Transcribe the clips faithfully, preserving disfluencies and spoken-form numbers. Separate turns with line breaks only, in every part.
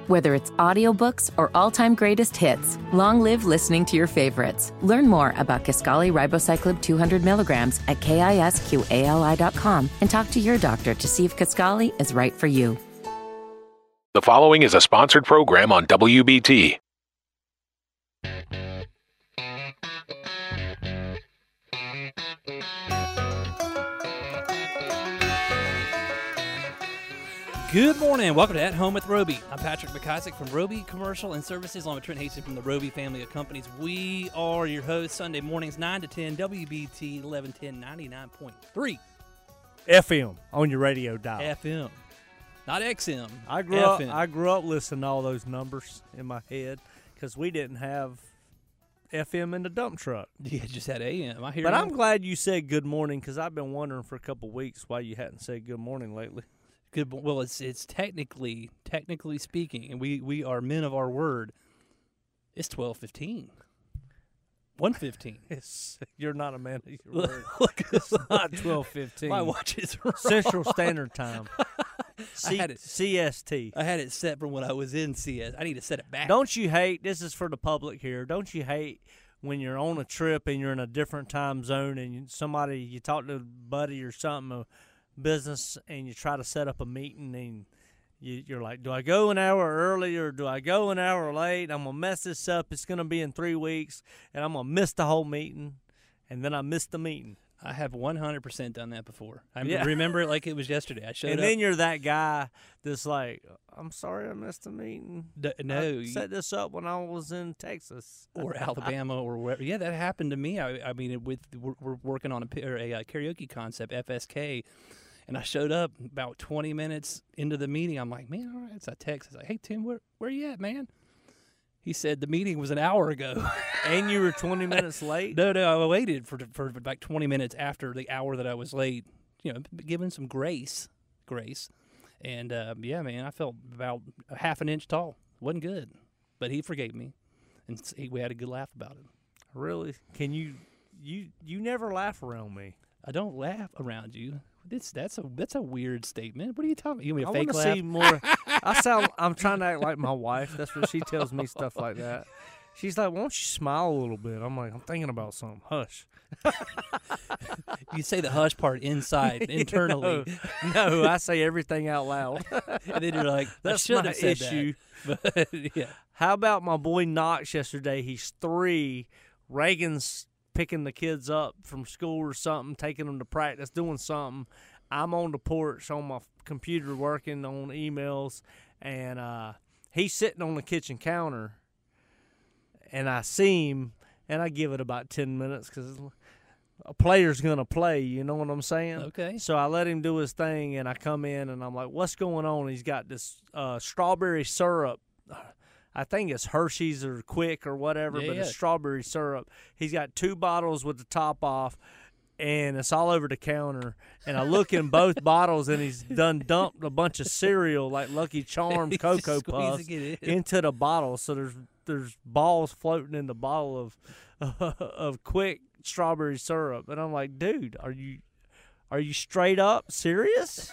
Whether it's audiobooks or all-time greatest hits, long live listening to your favorites. Learn more about Kisqali Ribociclib two hundred milligrams at kisqali dot com and talk to your doctor to see if Kisqali is right for you.
The following is a sponsored program on W B T.
Good morning. Welcome to At Home with Roby. I'm Patrick McIsaac from Roby Commercial and Services, along with Trent Hastings from the Roby family of companies. We are your hosts Sunday mornings, nine to ten, W B T eleven ten, ninety-nine point three.
F M on your radio dial.
F M. Not X M.
I grew
F M.
up. I grew up listening to all those numbers in my head because we didn't have F M in the dump truck.
Yeah, just had A M. I hear.
But
you.
I'm glad you said good morning because I've been wondering for a couple weeks why you hadn't said good morning lately.
Good. Well, it's it's technically technically speaking, and we, we are men of our word. It's twelve fifteen. One fifteen.
It's, you're not a man of your word.
Look,
It's not twelve fifteen.
my watch is wrong.
Central Standard Time. C-
I had it-
C S T.
I had it set from when I was in C S. I need to set it back.
Don't you hate, this is for the public here, don't you hate when you're on a trip and you're in a different time zone and you, somebody, you talk to a buddy or something, a business, and you try to set up a meeting and you, you're like, do I go an hour early or do I go an hour late? I'm going to mess this up. It's going to be in three weeks and I'm going to miss the whole meeting. And then I missed the meeting.
I have one hundred percent done that before. I
Yeah.
remember it like it was yesterday. I showed
And
up.
then you're that guy that's like, I'm sorry I missed the meeting.
D- no,
I
you-
set this up when I was in Texas.
or Alabama or wherever. Yeah, that happened to me. I, I mean, with we're, we're working on a, p- or a, uh karaoke concept, F S K, and I showed up about twenty minutes into the meeting. I'm like, man, all right. It's a text. I was like, hey, Tim, where where you at, man? He said the meeting was an hour ago.
And you were twenty minutes late?
no, no, I waited for for like twenty minutes after the hour that I was late. You know, given some grace, grace, and uh, yeah, man, I felt about a half an inch tall. Wasn't good, but he forgave me, and s- we had a good laugh about it.
Really? Can you you you never laugh around me?
I don't laugh around you. This that's a that's a weird statement. What are you talking? You mean a
I
fake
want to
laugh?
see more. I sound. I'm trying to act like my wife. That's what she tells me stuff like that. She's like, "Why don't you smile a little bit?" I'm like, "I'm thinking about something." Hush.
You say the hush part inside, internally,
No, no, I say everything out loud.
and then you're like,
That's
I should
my
have said
issue.
that. But yeah,
How about my boy Knox yesterday? He's three. Reagan's picking the kids up from school or something, taking them to practice, doing something. I'm on the porch on my computer working on emails, and uh, he's sitting on the kitchen counter, and I see him, and I give it about ten minutes because a player's going to play, you know what I'm saying?
Okay.
So I let him do his thing, and I come in, and I'm like, what's going on? He's got this uh, strawberry syrup. I think it's Hershey's or Quick or whatever,
Yeah,
but
yeah.
it's strawberry syrup. He's got two bottles with the top off, and it's all over the counter. And I look in both bottles, and he's done dumped a bunch of cereal like Lucky Charms,
He's
Cocoa
just
Puffs
squeezing it in.
into the bottle. So there's there's balls floating in the bottle of of Quick strawberry syrup, and I'm like, dude, are you are you straight up serious?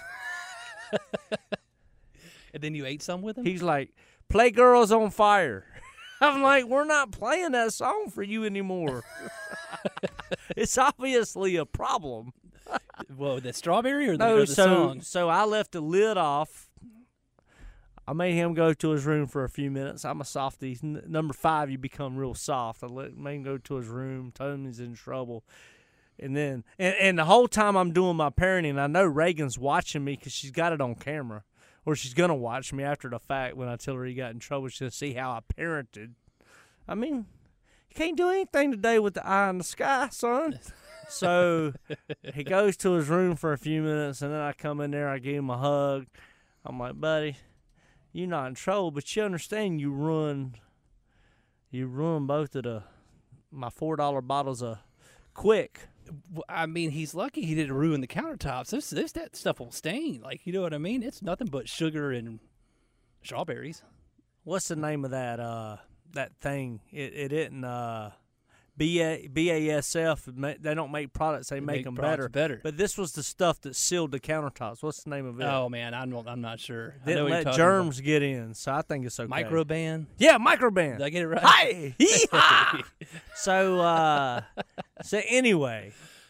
And then you ate some with him.
He's like, play Girls on Fire. I'm like, we're not playing that song for you anymore. It's obviously a problem.
Whoa, the strawberry or the,
No,
or the
so
song?
so I left the lid off. I made him go to his room for a few minutes. I'm a softie. N- number five, you become real soft. I let made him go to his room. Told him he's in trouble. And then, and, and the whole time I'm doing my parenting, I know Reagan's watching me because she's got it on camera. Or she's going to watch me after the fact when I tell her he got in trouble. She'll see how I parented. I mean, you can't do anything today with the eye in the sky, son. So he goes to his room for a few minutes, and then I come in there. I give him a hug. I'm like, buddy, you're not in trouble, but you understand you ruined, you ruined both of the my four dollar bottles of Quick.
Well, I mean, he's lucky he didn't ruin the countertops. This, this, that stuff will stain. Like, you know what I mean? It's nothing but sugar and strawberries.
What's the name of that uh that thing? It it didn't uh B A, B A S F, they don't make products, they,
They
make,
make
them
products
better.
better.
But this was the stuff that sealed the countertops. What's the name of it?
Oh man, I'm not, I'm not sure. I know
Didn't
what you're
let
talking
germs get in, so I think it's okay.
about. Microban.
Yeah, Microban.
Did I get it right?
Hi! Yee-haw! so, uh, so anyway,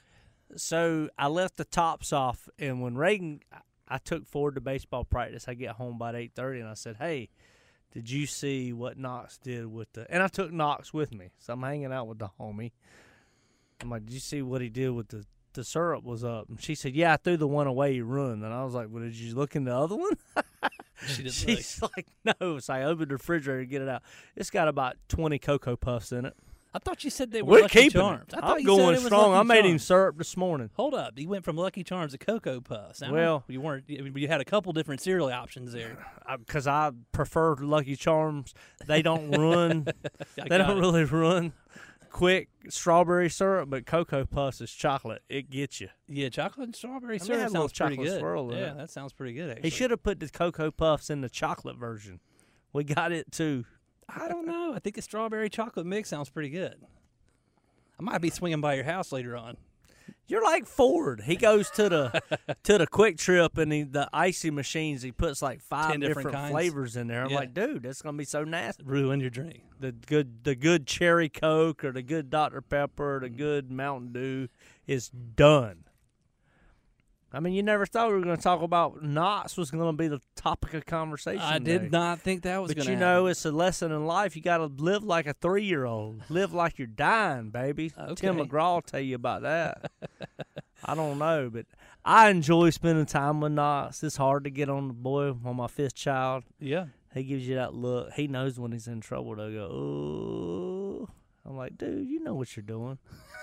so I left the tops off, and when Reagan, I took Ford to baseball practice. I get home about eight thirty, and I said, hey, did you see what Knox did with the – and I took Knox with me, so I'm hanging out with the homie. I'm like, did you see what he did with the – the syrup was up? And she said, yeah, I threw the one away you ruined. And I was like, well, did you look in the other one?
She didn't
She's like, no. So I opened the refrigerator to get it out. It's got about twenty Cocoa Puffs in it.
I thought you said they were
We're
Lucky
keeping
Charms.
it.
I thought
I'm
you
going
said it was
strong.
Lucky
I made him
Charms.
syrup this morning.
Hold up, you went from Lucky Charms to Cocoa Puffs. Now,
Well-
you weren't. You you had a couple different cereal options there.
Because I, I prefer Lucky Charms. They don't run.
I
they
got
don't
it.
really run quick strawberry syrup, but Cocoa Puffs is chocolate. It gets you.
Yeah, chocolate and strawberry
I mean, it
syrup
had a little
sounds pretty
chocolate
good.
swirl in
yeah,
it.
that sounds pretty good. Actually,
He should have put the Cocoa Puffs in the chocolate version. We got it too.
I don't know. I think the strawberry chocolate mix sounds pretty good. I might be swinging by your house later on.
You're like Ford. He goes to the to the Quick Trip and he, the icy machines. He puts like five
Ten different
different,
kinds.
flavors in there. I'm
Yeah.
like, dude, that's gonna be so nasty.
Ruin your drink.
The good the good cherry Coke or the good Doctor Pepper or
Mm.
the good Mountain Dew is done. I mean, you never thought we were going to talk about Knox was going to be the topic of conversation.
I did
today.
not think that was
But
going to
you know, it's a lesson in life. You got to live like a three-year-old. Live like you're dying, baby. Tim
Okay.
McGraw will tell you about that. I don't know, but I enjoy spending time with Knox. It's hard to get on the boy on my fifth child.
Yeah.
He gives you that look. He knows when he's in trouble. They'll go, oh. I'm like, dude, you know what you're doing.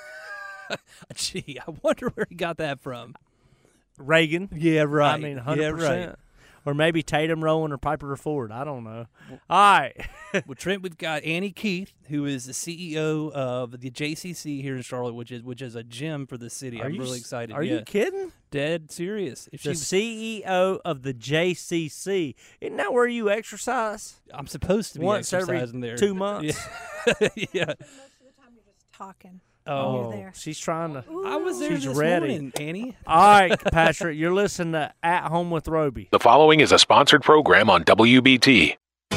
Gee, I wonder where he got that from.
Reagan.
Yeah, right.
I mean, one hundred
Yeah,
percent.
right.
Or maybe Tatum Rowan or Piper Ford. I don't know. All right.
Well, Trent, we've got Annie Keith, who is the C E O of the J C C here in Charlotte, which is which is a gym for the city.
Are
I'm
you
really
s-
excited.
Are
yeah.
you kidding?
Dead serious? If
The
she,
C E O of the J C C. Isn't that where you exercise?
I'm supposed to be
Once every
exercising there.
two months?
Yeah. yeah.
Most of the time you're just talking.
Oh,
You're there.
she's trying to.
I was there
She's
this
ready.
morning, Annie.
All right, Patrick, you're listening to At Home with Roby.
The following is a sponsored program on W B T.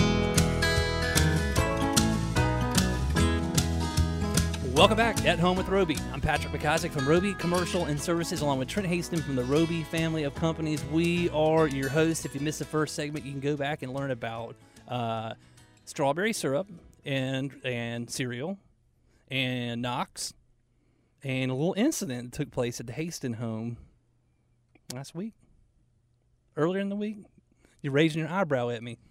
Welcome back at Home with Roby. I'm Patrick McIsaac from Roby Commercial and Services, along with Trent Haston from the Roby family of companies. We are your hosts. If you missed the first segment, you can go back and learn about uh, strawberry syrup and and cereal and Knox and a little incident that took place at the Haston home last week. Earlier in the week. You're raising your eyebrow at me.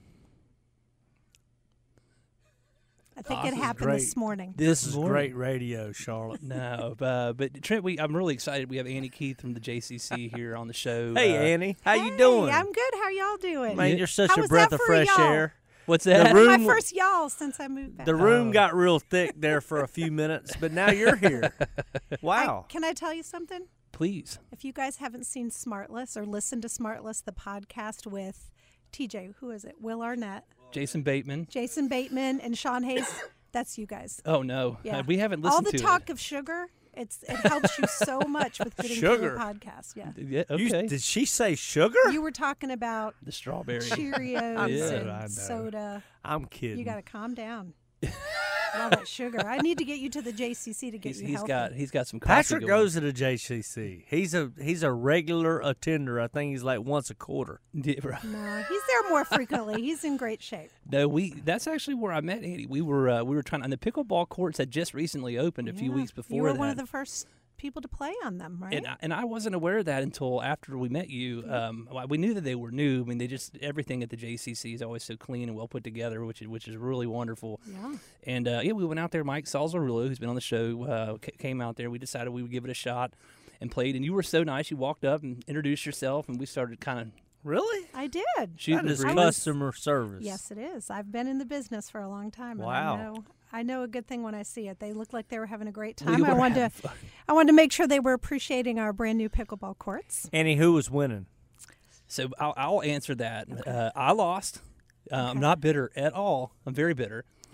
I think
Oh,
it
this is
happened
great.
this morning.
This is
morning.
great radio, Charlotte.
No, uh, but Trent, we, I'm really excited. We have Annie Keith from the J C C here on the show.
Hey,
uh,
Annie, how you
Hey,
doing?
I'm good. How y'all doing?
Man, you're such
How
a
was
breath
that
of
for
fresh
y'all?
air.
What's
The
that?
room-
My
w-
first y'all since I moved back.
The room
Oh.
got real thick there for a few minutes, but now you're here.
I-
Wow.
can I tell you something?
Please.
If you guys haven't seen Smartless or listened to Smartless, the podcast with T J, who is it? Will Arnett,
Jason Bateman.
Jason Bateman, and Sean Hayes. That's you guys.
Oh, no.
Yeah.
Uh, we haven't
All
listened
the
to
talk of sugar. It's it helps you so much with getting through
Sugar.
a podcast. Yeah.
it. Yeah,
You-
okay.
did she say sugar?
You were talking about
the strawberry.
Cheerios
Yeah.
and
I know.
soda.
I'm kidding.
You got to calm down. All that sugar. I need to get you to the J C C to get
He's,
you
he's
healthy.
got he's got some coffee
Patrick
going.
goes to the J C C. He's a he's a regular attender. I think he's like once a quarter.
Yeah, right.
No, he's there more frequently. He's in great shape.
No, we that's actually where I met Annie. We were uh, we were trying, and the pickleball courts had just recently opened a few
Yeah.
weeks before
You were
that.
one of the first people to play on them, right?
And I, and I wasn't aware of that until after we met you. Um, well, we knew that they were new. I mean, they just everything at the J C C is always so clean and well put together, which is which is really wonderful.
yeah.
And uh, yeah, we went out there. Mike Salzarillo, who's been on the show, uh, c- came out there. We decided we would give it a shot and played. And you were so nice. You walked up and introduced yourself, and we started kind of
Really?
I did.
shooting
That
the
is
breeze.
customer service.
Yes, it is. I've been in the business for a long time. And
Wow.
I know, I know a good thing when I see it. They looked like they were having a great
We
time. I
were
wanted
having
to,
fun.
I wanted to make sure they were appreciating our brand new pickleball courts.
Annie, who was winning?
So I'll, I'll answer that. Uh, I lost. Uh, I'm
Okay.
not bitter at all. I'm very bitter.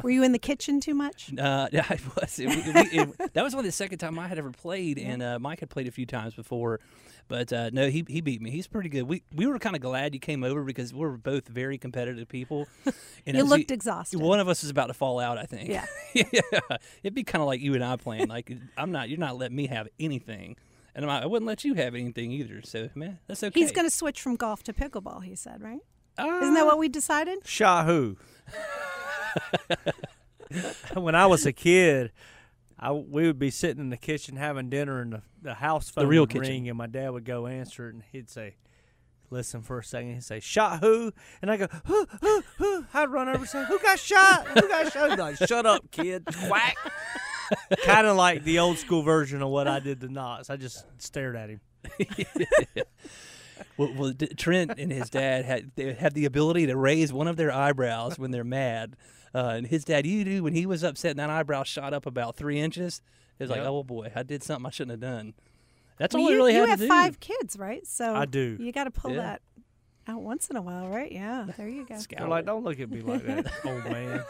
Were you in the kitchen too much?
Uh, yeah, I was. It, it, it, that was only the second time I had ever played, and uh, Mike had played a few times before. But uh, no, he he beat me. He's pretty good. We we were kind of glad you came over because we're both very competitive people. And
You
as
looked exhausted.
One of us is about to fall out, I think.
Yeah.
yeah. It'd be kind of like you and I playing. Like I'm not. You're not letting me have anything, and I'm not, I wouldn't let you have anything either. So man, that's okay.
He's going to switch from golf to pickleball, he said, right?
Uh,
Isn't that what we decided?
Shot who? When I was a kid, I, we would be sitting in the kitchen having dinner, and the, the house phone
The real
would
kitchen.
ring, and my dad would go answer it, and he'd say, listen for a second. He'd say, shot who? And I go, who, who, who? I'd run over and say, who got shot? Who got shot? He'd be like, shut up, kid. Quack. Kind of like the old school version of what I did to Knox. I just stared at him.
Well, well, D- Trent and his dad had they had the ability to raise one of their eyebrows when they're mad. Uh, and his dad, you do, when he was upset, and that eyebrow shot up about three inches. It was like,
Yep.
oh boy, I did something I shouldn't have done. That's
Well,
all
you,
I really
you
had
have
to do.
five kids, right? So
I do.
You got to pull
Yeah.
that out once in a while, right? Yeah, there you go.
Scout.
They're like, don't look at me like that, old man.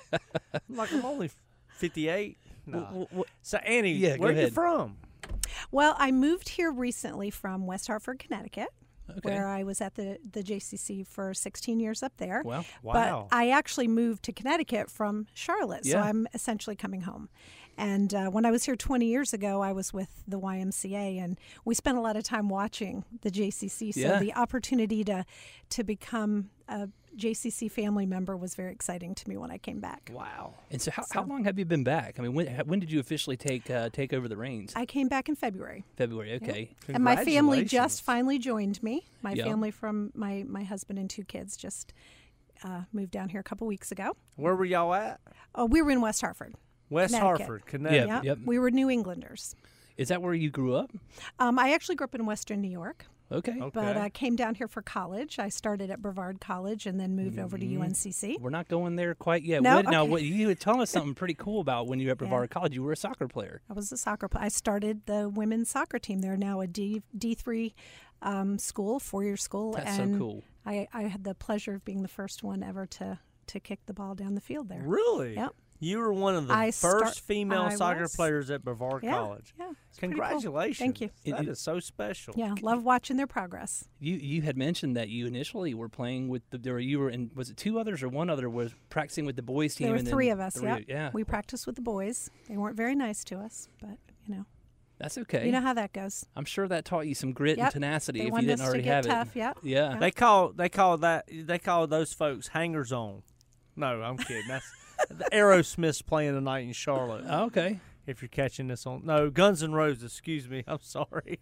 I'm like, I'm only fifty-eight. No.
Well, well,
So, Annie,
Yeah, go
where you
ahead.
from?
Well, I moved here recently from West Hartford, Connecticut,
okay.
where I was at the, the J C C for sixteen years up there.
Well,
Wow.
But I actually moved to Connecticut from Charlotte, so
Yeah.
I'm essentially coming home. And uh, when I was here twenty years ago, I was with the Y M C A, and we spent a lot of time watching the J C C. So
Yeah.
the opportunity to to become a J C C family member was very exciting to me when I came back.
Wow.
and so how,
So-
how long have you been back? I mean, when when did you officially take uh, take over the reins?
I came back in February.
February, okay.
And my family
Congratulations.
just finally joined me. My
Yeah.
family from my, my husband and two kids just uh, moved down here a couple weeks ago.
Where were y'all at?
Oh, we were in West Hartford.
West
Connecticut.
Hartford, Connecticut.
Yep,
Yeah,
yep.
we were New Englanders.
Is that where you grew up?
Um, I actually grew up in Western New York,
Okay.
Okay.
but I came down here for college. I started at Brevard College and then moved over to U N C C.
We're not going there quite yet.
No?
What, Now,
Okay.
what, you were telling us something pretty cool about when you were at
Yeah.
Brevard College. You were a soccer player.
I was a soccer player. I started the women's soccer team. They're now a D D three um, school, four year school.
That's so
and
cool.
I, I had the pleasure of being the first one ever to to kick the ball down the field there.
Really?
Yep.
You were one of the
I
first
start-
female
I
soccer
was.
players at Brevard
Yeah,
College.
yeah. it's pretty cool.
Congratulations.
Thank you.
That
It-
is so special.
Yeah, love watching their progress.
You you had mentioned that you initially were playing with the there were, you were in was it two others or one other was practicing with the boys team
There were
and then
three of us.
three-
Yeah,
yeah.
we practiced with the boys. They weren't very nice to us, but you know,
That's okay.
you know how that goes.
I'm sure that taught you some grit and
Yep.
tenacity
They
if you
wanted
didn't
us to
already
get
have
tough.
it.
Yep.
Yeah.
They call they call that they call those folks hangers on. No, I'm kidding. That's the Aerosmith's playing tonight in Charlotte.
Oh, okay.
If you're catching this on no Guns N' Roses, excuse me. I'm sorry.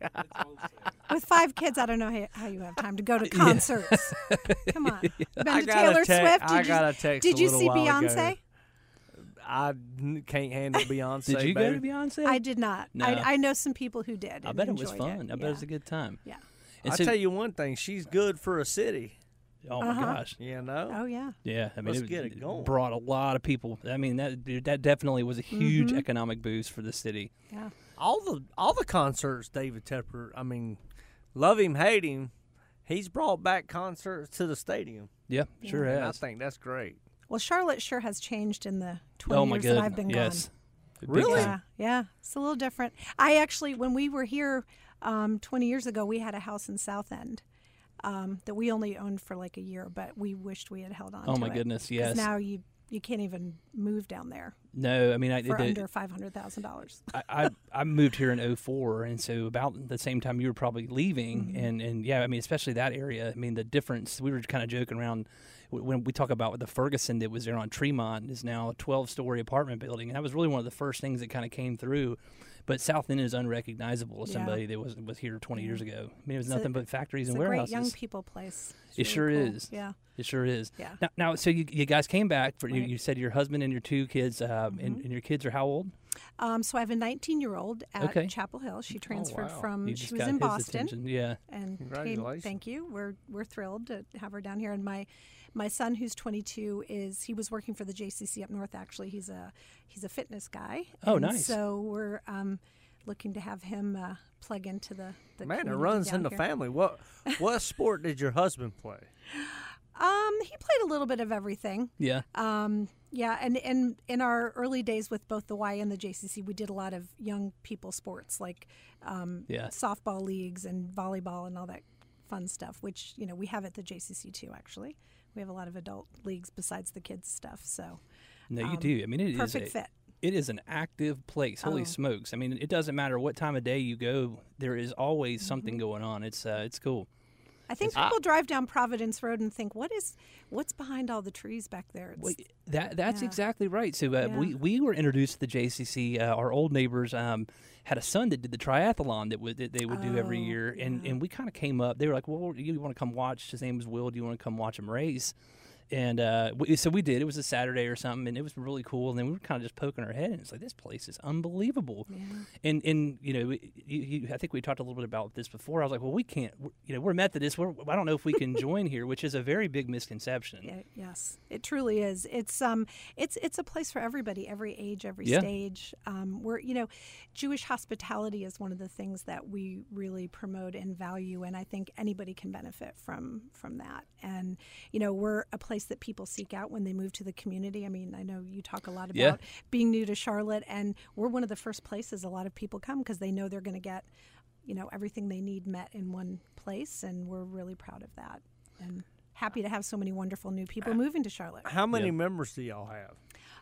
With five kids, I don't know how, how you have time to go to concerts. Come on, Been
I
to
got a
Taylor
tec-
Swift?
I
Did
got
you,
a text
did
a
you
little
see
while ago.
Beyonce?
I n- can't handle Beyonce.
Did you go
baby.
to Beyonce?
I did not.
No.
I, I know some people who did.
I
and
bet it was
enjoyed
fun. I bet
Yeah.
it was a good time.
Yeah.
And
I'll
so-
tell you one thing. She's good for a city.
Oh my
Uh-huh.
gosh.
You know.
Oh yeah.
Yeah, I mean,
Let's
it,
get it going.
brought a lot of people. I mean, that that definitely was a huge
Mm-hmm.
economic boost for the city.
Yeah.
all the all the concerts David Tepper, I mean, love him, hate him, he's brought back concerts to the stadium.
Yeah, sure
And I
has.
think that's great.
Well, Charlotte sure has changed in the twenty
Oh my
years
goodness.
that I've been
yes.
gone.
Big
Really?
time.
Yeah, yeah, it's a little different. I actually, when we were here um, twenty years ago, we had a house in South End um, that we only owned for like a year, but we wished we had held on.
Oh
to
my
it,
goodness,
'cause
yes.
Now you you can't even move down there
No, I mean, I
for
the-
under five hundred thousand dollars.
I, I I moved here in oh four, and so about the same time you were probably leaving,
Mm-hmm.
and, and yeah, I mean, especially that area. I mean, the difference. We were kind of joking around w- when we talk about the Ferguson that was there on Tremont is now a twelve-story apartment building, and that was really one of the first things that kind of came through. But South End is unrecognizable as
Yeah.
somebody that was was here twenty years ago. I mean, it was
It's a-
nothing but factories
It's
and
a great
warehouses.
young people place. It's
It
really
sure
cool.
is.
Yeah.
It sure is.
Yeah.
Now, now so you, you guys came back for you,
Right. Mm-hmm.
you said your husband and your two kids, um, and, and your kids are how old?
Um, so I have a nineteen-year-old at
Okay.
Chapel Hill. She transferred
wow.
from.
You
she
just
was
got
in
his
Boston.
attention. Yeah.
And came,
Congratulations.
thank you. We're we're thrilled to have her down here. And my my son, who's twenty-two, is he was working for the J C C up north. Actually, he's a he's a fitness guy.
Oh,
And
nice.
So we're um, looking to have him uh, plug into the the
Man, it
community
runs
down
in the
here.
family. What what sport did your husband play?
Um, he played a little bit of everything.
Yeah.
Um, yeah, and, and in our early days with both the Y and the J C C, we did a lot of young people sports like um,
Yeah.
softball leagues and volleyball and all that fun stuff, which, you know, we have at the J C C too, actually. We have a lot of adult leagues besides the kids stuff. So
No, you
um,
do. I mean, it is
perfect
a,
fit.
It is an active place. Holy
Oh.
smokes! I mean, it doesn't matter what time of day you go. There is always
Mm-hmm.
something going on. It's uh, it's cool.
I think people drive down Providence Road and think, "What is, what's behind all the trees back there?" It's,
Well, that that's
yeah.
exactly right. So uh,
Yeah.
we we were introduced to the J C C. Uh, our old neighbors um, had a son that did the triathlon that, would, that they would do every
Oh,
year, and
yeah.
and we kind of came up. They were like, "Well, you want to come watch?" His name was Will. Do you want to come watch him race? And uh, we, so we did. It was a Saturday or something, and it was really cool. And then we were kind of just poking our head, and it's like, this place is unbelievable.
Yeah.
And and you know, you, you, I think we talked a little bit about this before. I was like, well, we can't. We're, you know, we're Methodists. We're, I don't know if we can join here, which is a very big misconception.
Yeah, yes, it truly is. It's um, it's it's a place for everybody, every age, every
Yeah.
stage. Um, we're you know, Jewish hospitality is one of the things that we really promote and value, and I think anybody can benefit from from that. And you know, we're a place that people seek out when they move to the community. I mean, I know you talk a lot about
Yeah.
being new to Charlotte, and we're one of the first places a lot of people come because they know they're going to get, you know, everything they need met in one place, and we're really proud of that. And happy to have so many wonderful new people moving to Charlotte.
How many
Yeah.
members do y'all have?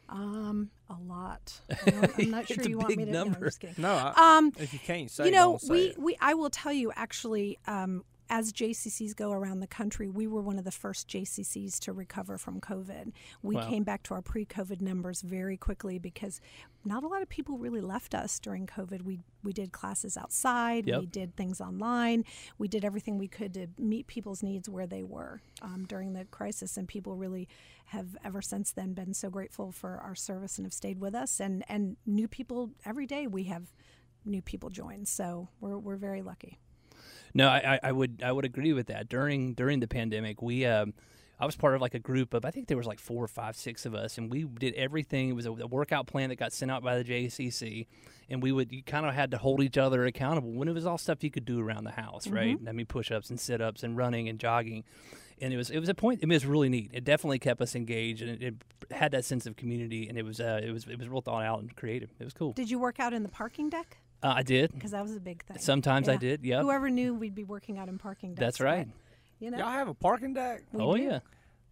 Um, a lot. I don't- I'm not sure
It's a
you want
big
me to. No, I'm
number.
just kidding.
No, I,
Um,
if you can't say,
you know,
don't say
we,
it.
we I will tell you actually. Um, as J C Cs go around the country, we were one of the first J C Cs to recover from COVID. We
Wow.
came back to our pre-COVID numbers very quickly because not a lot of people really left us during COVID. We we did classes outside.
Yep.
We did things online. We did everything we could to meet people's needs where they were um, during the crisis. And people really have ever since then been so grateful for our service and have stayed with us. And, and new people, every day we have new people join. So we're we're very lucky.
No, I, I- I would I would agree with that. During during the pandemic, we um, I was part of like a group of I think there was like four or five, six of us, and we did everything. It was a, a workout plan that got sent out by the J C C, and we would you kind of had to hold each other accountable when it was all stuff you could do around the house, right? I mean, push-ups and sit-ups and running and jogging, and it was it was a point. I mean, it was really neat. It definitely kept us engaged, and it, it had that sense of community, and it was uh, it was it was real thought out and creative. It was cool.
Did you work out in the parking deck?
Uh, I did.
Because that was a big thing.
Sometimes I
Yeah.
did. Yep.
Whoever knew we'd be working out in parking decks.
That's right.
but, you know,
Y'all have a parking deck?
we
Oh
do.
yeah.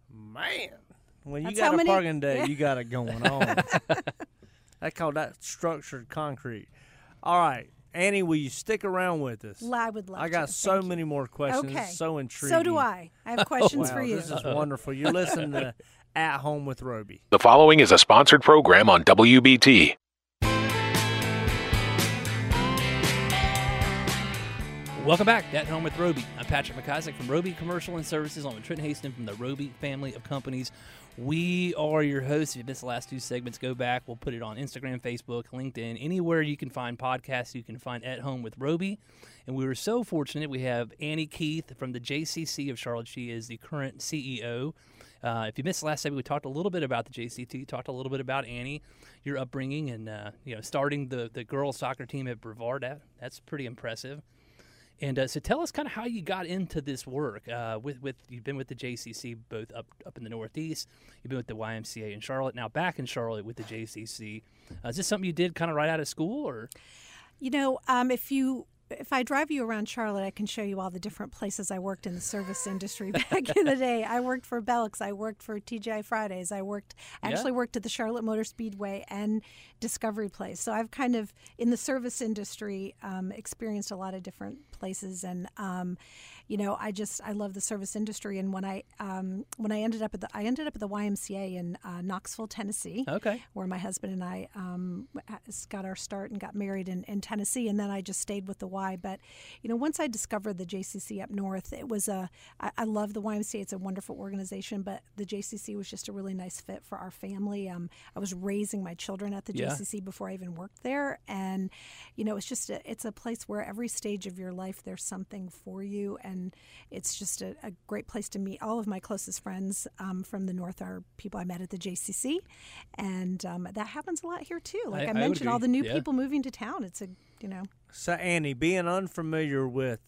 Man, when you
That's
got
how
a
many-
parking deck,
yeah.
you got it going on. I call that structured concrete. All right, Annie, will you stick around with us?
Well, I would love
I got
to.
so
Thank you.
many more questions.
Okay.
So intriguing.
So do I. I have questions
Wow,
for you.
this is wonderful. You're listening to At Home with Roby.
The following is a sponsored program on W B T.
Welcome back to At Home with Roby. I'm Patrick McIsaac from Roby Commercial and Services, along with Trent Haston from the Roby family of companies. We are your hosts. If you missed the last two segments, go back. We'll put it on Instagram, Facebook, LinkedIn, anywhere you can find podcasts, you can find At Home with Roby. And we were so fortunate. We have Annie Keith from the J C C of Charlotte. She is the current C E O. Uh, if you missed the last segment, we talked a little bit about the J C T, talked a little bit about Annie, your upbringing, and uh, you know, starting the, the girls soccer team at Brevard. That, that's pretty impressive. And uh, so tell us kind of how you got into this work. Uh, with with you've been with the J C C both up up in the Northeast. You've been with the Y M C A in Charlotte. Now back in Charlotte with the J C C. Uh, is this something you did kind of right out of school, or?
You know, um, if you if I drive you around Charlotte, I can show you all the different places I worked in the service industry back in the day. I worked for Belk's. I worked for T G I Fridays. I worked I
Yeah.
actually worked at the Charlotte Motor Speedway and Discovery Place. So I've kind of in the service industry um, experienced a lot of different places, and um, you know, I just I love the service industry. And when I um, when I ended up at the I ended up at the Y M C A in uh, Knoxville, Tennessee.
Okay.
Where my husband and I um, got our start and got married in, in Tennessee, and then I just stayed with the Y. But you know, once I discovered the J C C up north, it was a I, I love the Y M C A. It's a wonderful organization, but the J C C was just a really nice fit for our family. Um, I was raising my children at the
Yeah.
J C C before I even worked there, and you know, it's just a, it's a place where every stage of your life there's something for you, and it's just a, a great place to meet. All of my closest friends um, from the north are people I met at the J C C, and um, that happens a lot here too. Like
I-
I,
I would
mentioned, all
agree.
the new
Yeah.
people moving to town. It's a you know
So, Annie, being unfamiliar with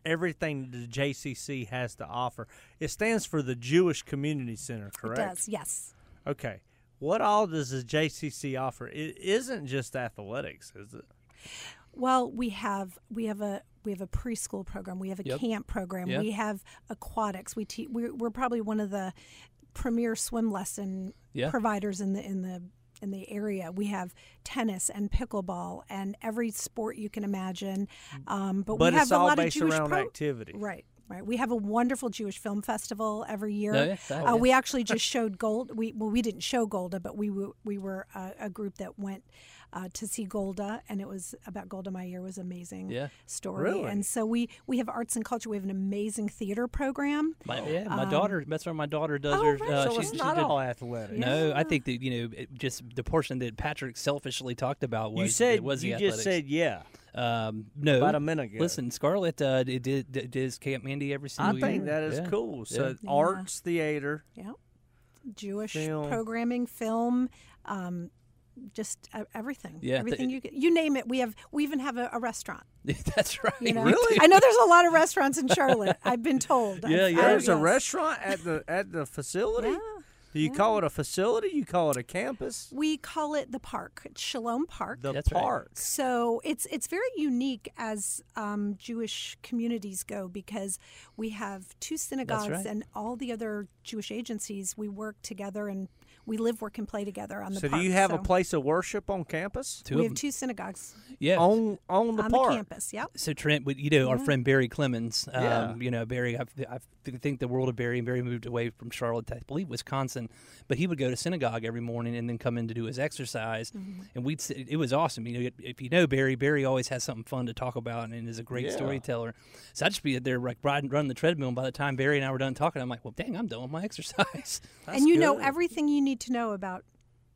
everything the J C C has to offer. It stands for the Jewish Community Center, correct?
It does, yes.
Okay. What all does the J C C offer? It isn't just athletics, is it?
Well, we have we have a we have a preschool program. We have a
Yep.
camp program.
Yep.
We have aquatics. We te- we're, we're probably one of the premier swim lesson
Yeah.
providers in the in the in the area. We have tennis and pickleball and every sport you can imagine. Um, but,
But
we have
it's
a
all
lot
based
of Jewish
around
pro-
activity.
Right. Right. We have a wonderful Jewish film festival every year.
Oh, yeah. Oh,
Uh,
yeah.
we actually just showed Gold. We well, we didn't show Golda, but we were, we were a, a group that went uh, to see Golda, and it was about Golda Meir. It was an amazing
Yeah.
story.
Really?
And so we we have arts and culture. We have an amazing theater program.
My, yeah, my
Um,
daughter. That's where my daughter does
oh,
her.
right.
Uh,
So
she-
it's
she
not
did-
all athletic.
No, I
Yeah.
think that you know it, just the portion that Patrick selfishly talked about was
You said
was the
you
athletics.
just said yeah
um, no.
about a minute ago.
Listen, Scarlett uh, did, did did does Camp Mandy every
I
single
think
year.
that is
Yeah.
cool. So
Yeah.
arts, theater.
Yeah, Jewish
Film.
programming, film. Um, just uh, everything.
Yeah, the-
everything you you name it. We have we even have a, a restaurant.
That's right.
You know?
Really?
I know there's a lot of restaurants in Charlotte. I've been told.
Yeah,
I've-
yeah.
I-
There's a
yes.
restaurant at the at the facility.
Yeah.
Do you
yeah.
call it a facility? You call it a campus?
We call it the park. It's Shalom Park.
The
That's right.
park.
So it's it's very unique as um, Jewish communities go because we have two synagogues
right.
and all the other Jewish agencies. We work together and we live, work, and play together on the
So
park.
do you have
So
a place of worship on campus?
Two
we
of
have
them.
two synagogues
Yeah.
On on the
on
park.
the campus. Yep.
So Trent, we- you know, our
Yeah.
friend Barry Clemens. Um,
Yeah.
You know, Barry. I, I think the world of Barry. And Barry moved away from Charlotte, to, I believe, Wisconsin. But he would go to synagogue every morning and then come in to do his exercise.
Mm-hmm.
And we'd. sit- It was awesome. You know, if you know Barry, Barry always has something fun to talk about and is a great
Yeah.
storyteller. So I'd just be there, like riding, running the treadmill. And by the time Barry and I were done talking, I'm like, well, dang, I'm done with my exercise.
That's
and you know
good.
everything you need to know about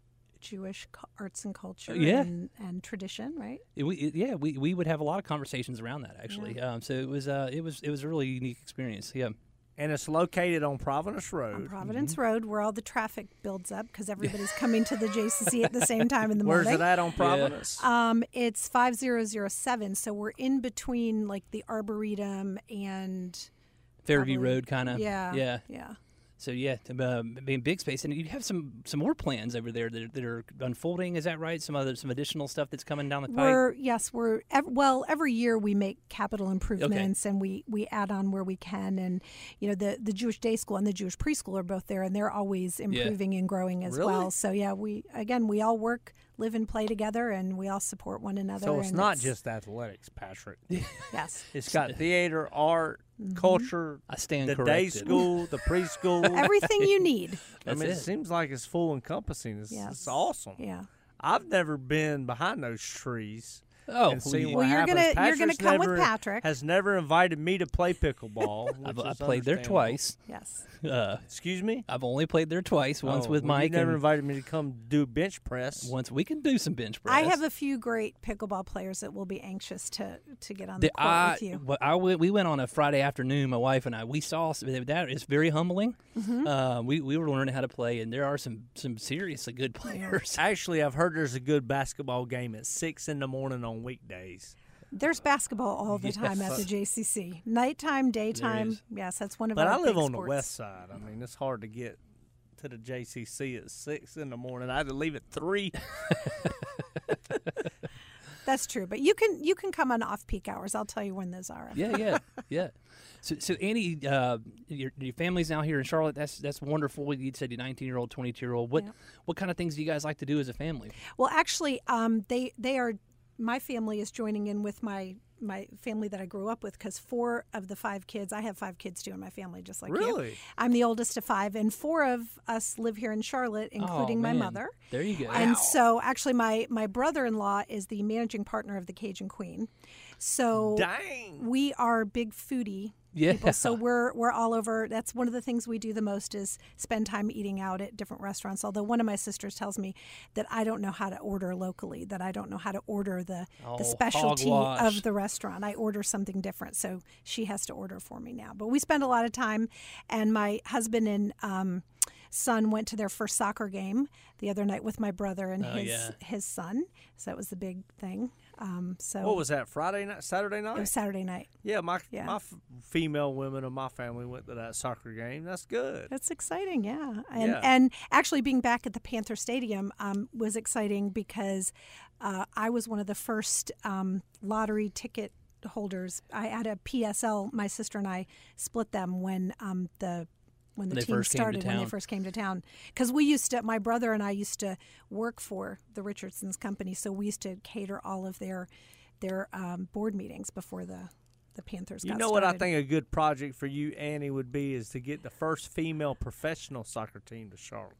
Jewish cu- arts and culture
Yeah.
and, and tradition, right?
It- we, it- yeah, we, we would have a lot of conversations around that actually. Um, so it was uh, it was it was a really unique experience. Yeah.
And it's located on Providence Road.
On Providence
Mm-hmm.
Road, where all the traffic builds up because everybody's coming to the J C C at the same time in the
Where's
morning.
it at on Providence?
Um, it's five zero zero seven, so we're in between like the Arboretum and
Fairview
probably-
Road, kind of.
Yeah,
Yeah.
yeah.
So yeah, to, uh, being big space, and you have some some more plans over there that are, that are unfolding. Is that right? Some other some additional stuff that's coming down the pipe.
We're yes, we're ev- well. Every year we make capital improvements and we, we add on where we can. And you know the, the Jewish day school and the Jewish preschool are both there, and they're always improving and growing as
Really?
well. So yeah, we again we all work, live, and play together, and we all support one another.
So it's
and
not just athletics, Patrick.
yes.
It's got theater, art,
Mm-hmm.
culture,
I stand
the
corrected.
day school, the preschool.
Everything you need.
I
That's
mean, it.
it.
seems like it's full encompassing. It's,
Yes.
it's awesome.
Yeah.
I've never been behind those trees
Oh,
and seen
we-
what
Well, you're
happens.
gonna- you're gonna
Patrick's
come with
never-
Patrick.
Has never invited me to play pickleball.
I've,
which
I
is
played there
understandable.
twice.
Yes.
Uh,
Excuse me.
I've only played there twice. Once
Oh,
with
well,
Mike,
You never
and
invited me to come do bench press.
once we can do some bench press.
I have a few great pickleball players that will be anxious to, to get on the,
The-
court
I,
with you.
well, I went, we went on a Friday afternoon. My wife and I. We saw that is very humbling.
Mm-hmm.
Uh, we we were learning how to play, and there are some some seriously good players.
Actually, I've heard there's a good basketball game at six in the morning on weekdays.
There's basketball all the time at the J C C. Nighttime, daytime.
is.
Yes, that's one of
But
our
I live
big
on the
sports.
west side. I mean, it's hard to get to the J C C at six in the morning. I had to leave at three.
That's true, but you can you can come on off peak hours. I'll tell you when those are.
Yeah, yeah, yeah. So, so Annie, uh, your, your family's now here in Charlotte. That's that's wonderful. You said you're nineteen year old, twenty-two year old. What
Yeah.
what kind of things do you guys like to do as a family?
Well, actually, um, they they are. My family is joining in with my my family that I grew up with because four of the five kids. I have five kids too in my family, just like you.
Really?
I'm the oldest of five, and four of us live here in Charlotte, including
Oh,
my
man.
mother.
There you go.
And so, actually, my my brother-in-law is the managing partner of the Cajun Queen. So
Dang.
we are big foodie
Yeah.
people. So we're we're all over. That's one of the things we do the most is spend time eating out at different restaurants. Although one of my sisters tells me that I don't know how to order locally, that I don't know how to order the
Oh,
the specialty
hogwash.
of the restaurant. I order something different, so she has to order for me now. But we spend a lot of time, and my husband and um, son went to their first soccer game the other night with my brother and
Oh,
his
yeah.
his son. So that was the big thing. Um, so
What was that? Friday night, Saturday night?
it was Saturday night.
Yeah, my
Yeah.
my f- female women of my family went to that soccer game. That's good.
That's exciting, yeah. And
Yeah.
and actually being back at the Panther Stadium um, was exciting because uh, I was one of the first um, lottery ticket holders. I had a P S L. My sister and I split them when um, the when the
They
team
first came to
started when they
town.
first came to town. Because we used to, my brother and I used to work for the Richardson's company, so we used to cater all of their their um, board meetings before the the Panthers
You
got
know what I
started.
think a good project for you, Annie, would be is to get the first female professional soccer team to Charlotte.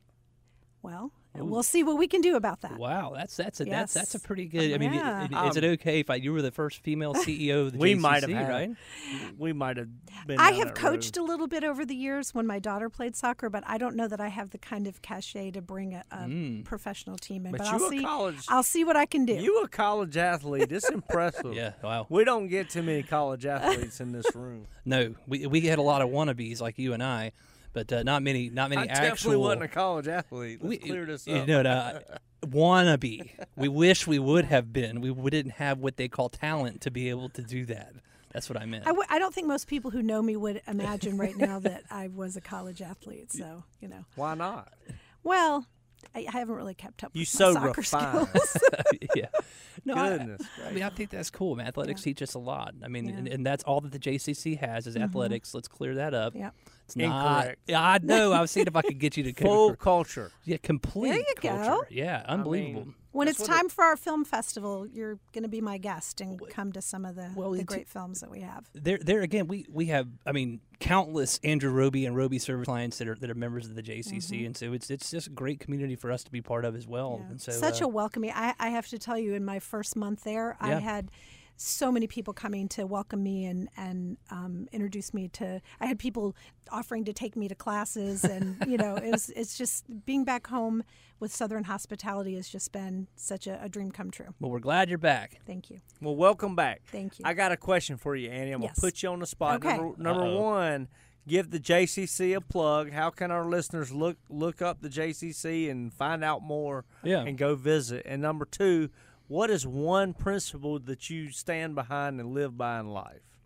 Well, we'll see what we can do about that.
Wow, that's that's a that's that's a
Yes.
pretty good. I mean,
Yeah.
i- i- is it
Um,
okay if I, you were the first female C E O of the
We
J C C,
might have had,
right?
We might have been.
I
down
have
that
coached
road.
a little bit over the years when my daughter played soccer, but I don't know that I have the kind of cachet to bring a, a
Mm.
professional team in.
But
But,
you
I'll
a
see.
college.
I'll see what I can do.
You a college athlete? It's impressive.
Yeah. Wow.
We don't get too many college athletes in this room.
No, we we had a lot of wannabes like you and I, but uh, not many not many
I
actual.
definitely wasn't a college athlete. Let's
we,
clear this
you
up.
know, no, wannabe. We wish we would have been. We, we didn't have what they call talent to be able to do that. That's what I meant.
I, w- I don't think most people who know me would imagine right now that I was a college athlete. So you know,
Why not?
well, I, I haven't really kept up
You
with
so
my soccer
refined.
skills.
yeah. No, I-
Goodness
I, mean, I think that's cool, man. Athletics teach us a lot. I mean,
Yeah.
and, and that's all that the J C C has is athletics. Let's clear that up.
Yep.
It's not.
Incorrect.
Yeah, I know. I was seeing if I could get you to
Full
go.
culture.
Yeah, complete.
There you
culture.
go.
Yeah, unbelievable.
mean,
When
That's
it's
what it-
time for our film festival, you're going to be my guest and come to some of the,
well,
the
it's-
great films that we have.
there, there again, we, we have, I mean, countless Andrew Roby and Roby service clients that are that are members of the J C C, and so it's it's just a great community for us to be part of as well.
Yeah.
And so,
Such
uh,
a welcoming. I, I have to tell you, in my first month there, I
Yeah.
had so many people coming to welcome me and and um, introduce me to. I had people offering to take me to classes, and you know, it was, it's just being back home with Southern hospitality has just been such a, a dream come true.
well, we're glad you're back.
Thank you.
Well, welcome back.
Thank you.
I got a question for you, Annie. I'm
Yes.
gonna put you on the spot.
Okay.
Number, number
Uh-oh.
one, give the J C C a plug. How can our listeners look look up the J C C and find out more
Yeah.
and go visit? And number two, what is one principle that you stand behind and live by in life?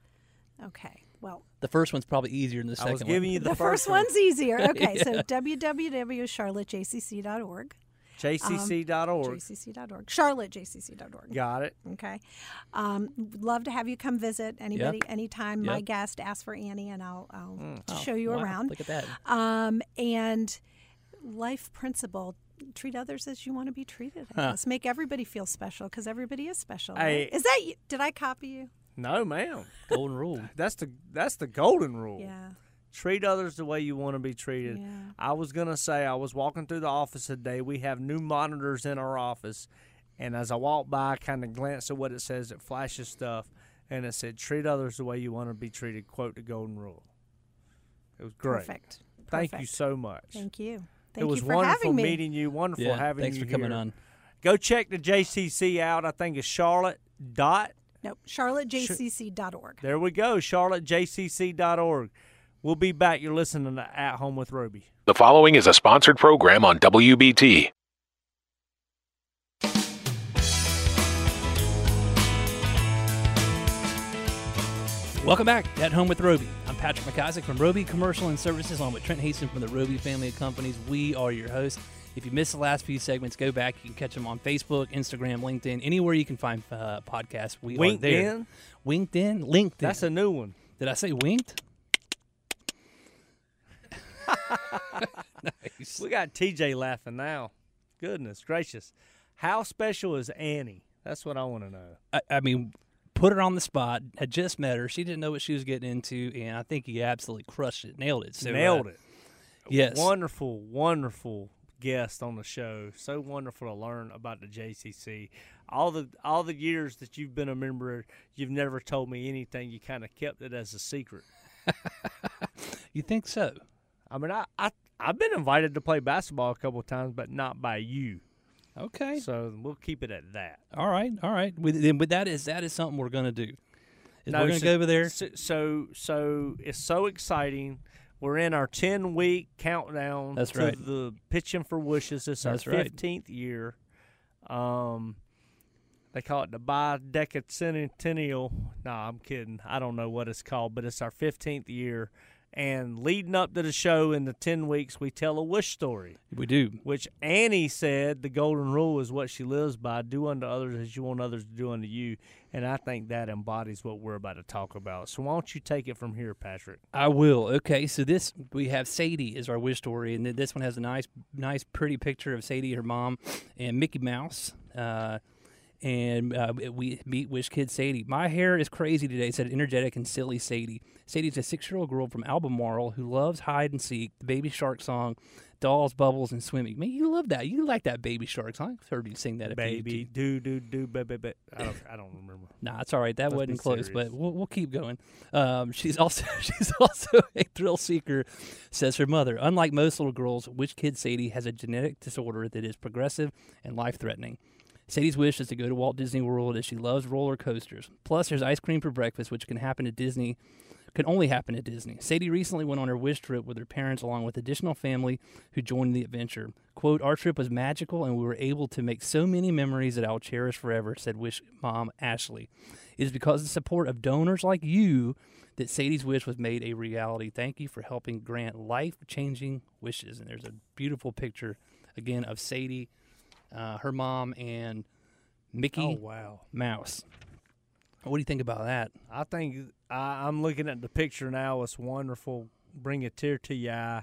Okay. Well,
The first one's probably easier than the second
I was giving
one.
you the,
the, first,
one.
one's easier. Okay, so w w w dot charlotte j c c dot org.
J C C dot org.
J C C dot org. charlotte j c c dot org.
Got it.
Okay. Um, would love to have you come visit. Anybody,
Yep.
anytime. My
Yep.
guest, ask for Annie, and I'll, I'll
Oh,
show you
wow,
around.
Look at that.
Um, and life principle: treat others as you want to be treated. I
Huh.
guess. Make everybody feel special because everybody is special.
Hey.
Right? Is that you? Did I copy you?
No, ma'am.
Golden rule.
That's the that's the golden rule.
Yeah.
Treat others the way you want to be treated.
Yeah.
I was going to say, I was walking through the office today. We have new monitors in our office. And as I walked by, I kind of glanced at what it says. It flashes stuff. And it said, treat others the way you want to be treated. Quote the golden rule. It was great.
Perfect.
Thank you
Perfect.
so much.
Thank you. Thank
it was
you for
wonderful
having me.
meeting you. Wonderful
Yeah,
having
thanks
you
for coming
here.
on.
Go check the J C C out. I think it's Charlotte dot.
Nope. charlotte j c c dot org.
There we go. Charlotte J C C dot org. We'll be back. You're listening to At Home with Roby.
The following is a sponsored program on W B T.
Welcome back to At Home with Roby. I'm Patrick McIsaac from Roby Commercial and Services, along with Trent Hastings from the Roby family of companies. We are your hosts. If you missed the last few segments, go back. You can catch them on Facebook, Instagram, LinkedIn, anywhere you can find uh, podcasts. We are there.
LinkedIn?
LinkedIn? LinkedIn.
That's a new one.
Did I say winked? Nice.
We got T J laughing now. Goodness gracious. How special is Annie? That's what I want to know.
I, I mean, put her on the spot. Had just met her. She didn't know what she was getting into, and I think he absolutely crushed it, nailed it. So,
Nailed
uh,
it.
Yes.
Wonderful, wonderful guest on the show. So wonderful to learn about the J C C. All the all the years that you've been a member, you've never told me anything. You kind of kept it as a secret.
You think so?
I mean, I, I, I've been invited to play basketball a couple of times, but not by you.
Okay.
So we'll keep it at that.
All right. All right. With, then, with that is that is something we're gonna do. Is
No,
we're gonna
so-
go over there.
So, so, so it's so exciting. We're in our ten-week countdown
That's
to
right.
the Pitching for Wishes. It's
That's
our
right.
fifteenth year. Um, They call it the bidecentennial. No, I'm kidding. I don't know what it's called, but it's our fifteenth year. And leading up to the show in the ten weeks, we tell a wish story.
We do.
Which Annie said the golden rule is what she lives by. Do unto others as you want others to do unto you. And I think that embodies what we're about to talk about. So why don't you take it from here, Patrick?
I will. Okay, so this, we have Sadie is our wish story, and this one has a nice, nice, pretty picture of Sadie, her mom, and Mickey Mouse. Uh, and uh, we meet Wish Kid Sadie. My hair is crazy today, said energetic and silly Sadie. Sadie's a six-year-old girl from Albemarle who loves hide and seek, the Baby Shark song, dolls, bubbles, and swimming. Man, you love that. You like that Baby Shark song. I've heard you sing that.
Baby, do, do, do, baby, baby. I don't, I don't remember.
Nah, it's all right. That
Let's
wasn't
be
close,
serious.
but we'll, we'll keep going. Um, she's also she's also a thrill seeker, says her mother. Unlike most little girls, Wish Kid Sadie has a genetic disorder that is progressive and life-threatening. Sadie's wish is to go to Walt Disney World as she loves roller coasters. Plus, there's ice cream for breakfast, which can happen at Disney, can only happen at Disney. Sadie recently went on her wish trip with her parents along with additional family who joined the adventure. Quote, our trip was magical and we were able to make so many memories that I'll cherish forever, said Wish mom Ashley. It is because of the support of donors like you that Sadie's wish was made a reality. Thank you for helping grant life-changing wishes. And there's a beautiful picture, again, of Sadie, Uh, her mom, and Mickey
Oh, wow.
Mouse. What do you think about that?
I think I, I'm looking at the picture now. It's wonderful. Bring a tear to your eye.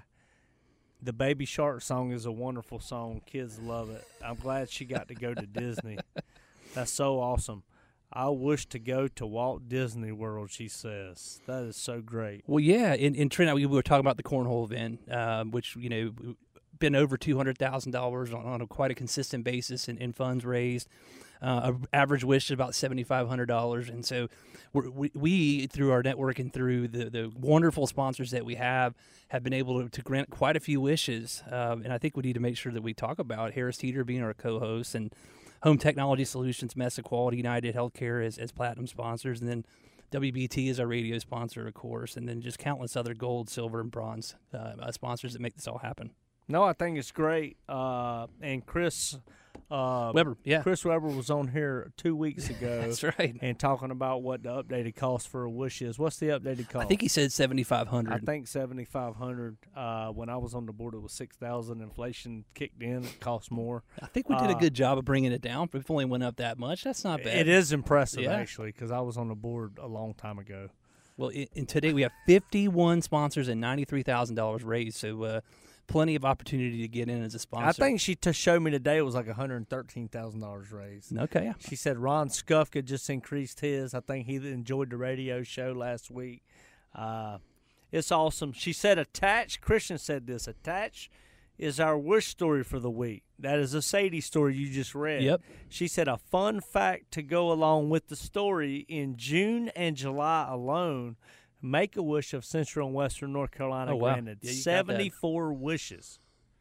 The Baby Shark song is a wonderful song. Kids love it. I'm glad she got to go to Disney. That's so awesome. I wish to go to Walt Disney World, she says. That is so great.
Well, yeah, in, in Trent, we were talking about the cornhole event, um, which, you know, been over two hundred thousand dollars on, on a quite a consistent basis in, in funds raised. Uh, a average wish is about seven thousand five hundred dollars. And so we're, we, we, through our network and through the, the wonderful sponsors that we have, have been able to, to grant quite a few wishes. Um, and I think we need to make sure that we talk about Harris Teeter being our co-host and Home Technology Solutions, Mesa Quality, United Healthcare as, as platinum sponsors, and then W B T is our radio sponsor, of course, and then just countless other gold, silver, and bronze uh, sponsors that make this all happen.
No, I think it's great. Uh, and Chris uh,
Weber, yeah.
Chris Weber was on here two weeks ago.
That's right.
And talking about what the updated cost for a wish is. What's the updated cost?
I think he said seventy-five hundred
I think seventy-five hundred. Uh, when I was on the board, it was six thousand. Inflation kicked in. It cost more.
I think we did
uh,
a good job of bringing it down. If it only went up that much, that's not bad.
It is impressive,
Yeah.
actually, because I was on the board a long time ago.
Well, in, in today we have fifty-one sponsors and ninety-three thousand dollars raised, so uh, plenty of opportunity to get in as a sponsor.
I think she t- showed me today it was like one hundred thirteen thousand dollars raised.
Okay, yeah.
She said Ron Skufka just increased his. I think he enjoyed the radio show last week. Uh, it's awesome. She said attach. Christian said this. Attach is our wish story for the week. That is a Sadie story you just read.
Yep.
She said a fun fact to go along with the story in June and July alone. Make-A-Wish of Central and Western North Carolina
Oh, wow.
granted
Yeah, you got that.
seventy-four wishes.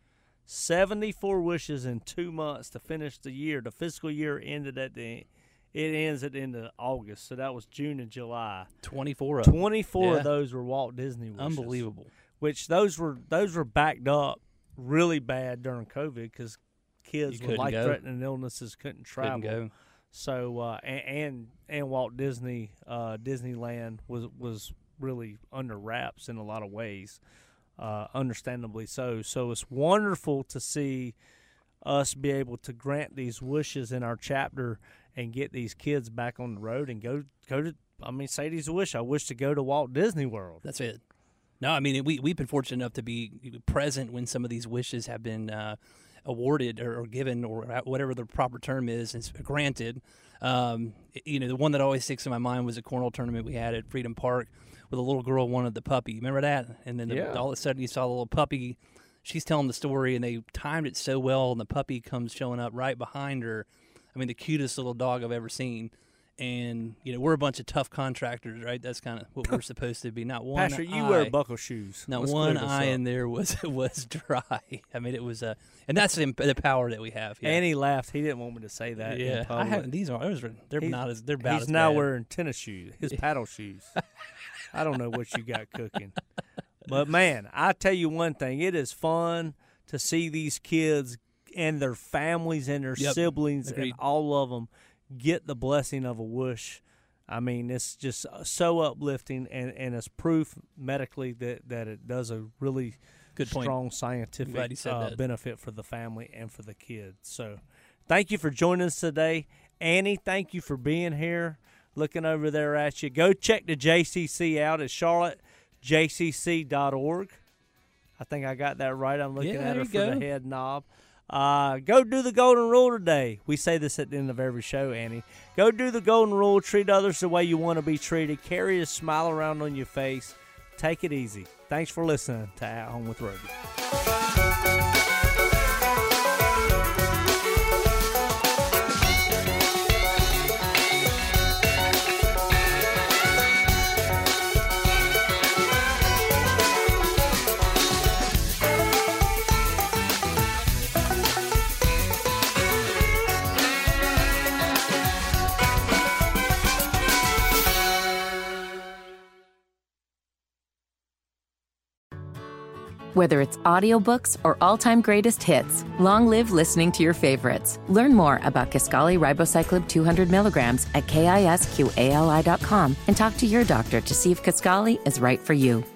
seventy-four wishes in two months to finish the year. The fiscal year ended at the it ends at the end of August, so that was June and July.
twenty-four of them.
twenty-four
Yeah.
of those were Walt Disney wishes.
Unbelievable.
Which those were those were backed up really bad during COVID because kids
You
with
couldn't go.
life-threatening illnesses couldn't travel.
Couldn't go.
So uh, and, and and Walt Disney uh, Disneyland was was really under wraps in a lot of ways, uh, understandably so. So it's wonderful to see us be able to grant these wishes in our chapter and get these kids back on the road and go go to. I mean, Sadie's wish. I wish to go to Walt Disney World.
That's it. No, I mean, we, we've been fortunate enough to be present when some of these wishes have been uh, awarded or, or given or whatever the proper term is, is granted. Um, you know, the one that always sticks in my mind was a cornhole tournament we had at Freedom Park with a little girl wanted the puppy. Remember that? And then the,
Yeah.
all of a sudden you saw the little puppy. She's telling the story, and they timed it so well, and the puppy comes showing up right behind her. I mean, the cutest little dog I've ever seen. And, you know, we're a bunch of tough contractors, right? That's kind of what we're supposed to be. Not one
Patrick, you
eye,
wear buckle shoes.
Not
Let's
one
clear this
eye
up.
in there was was dry. I mean, it was, uh, and that's the, the power that we have. Yeah.
And he laughed. He didn't want me to say that.
yeah,
in
I
public.
haven't. These are those are they're
He's-
not as they're about
He's
as
now
bad.
wearing tennis shoes, his paddle shoes. I don't know what you got cooking. But, man, I tell you one thing. It is fun to see these kids and their families and their
Yep.
siblings
Agreed.
and all of them get the blessing of a whoosh. I mean, it's just so uplifting, and, and it's proof medically that, that it does a really
Good point.
strong scientific
Glad you said
uh,
that.
benefit for the family and for the kids. So thank you for joining us today. Annie, thank you for being here, looking over there at you. Go check the J C C out at charlotte j c c dot org. I think I got that right. I'm looking
Yeah,
at
there
her
you
for
go.
the head knob. Uh, go do the golden rule today. We say this at the end of every show, Annie. Go do the golden rule. Treat others the way you want to be treated. Carry a smile around on your face. Take it easy. Thanks for listening to At Home with Roby.
Whether it's audiobooks or all-time greatest hits, long live listening to your favorites. Learn more about Kisqali Ribociclib two hundred milligrams at kisqali dot com and talk to your doctor to see if Kisqali is right for you.